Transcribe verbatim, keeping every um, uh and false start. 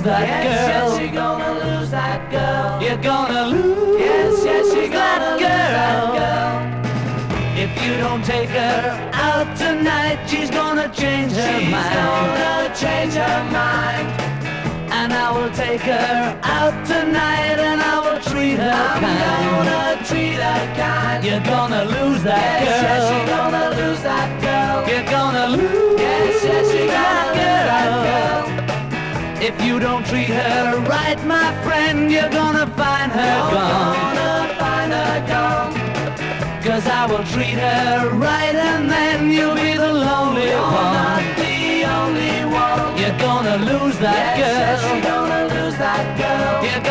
that yes, girl. Yes, you're gonna lose that girl. You're gonna lose Yes, yes, you're that gonna girl. lose that girl. If you don't take her out tonight, she's gonna change her She's mind. gonna change her mind. And I will take her out tonight, and I will treat her I'm kind. gonna treat her kind. You're gonna lose that Yes, girl. yes, you're gonna lose that girl. You're gonna lose Yes, yes, you're that gonna lose that girl. If you don't treat her right, my friend, you're gonna find her You're gone. gonna find her gone. Cause I will treat her right, and then you'll be the lonely You're one. not the only one. You're gonna lose that Yes, girl. yes, you're gonna lose that girl. You're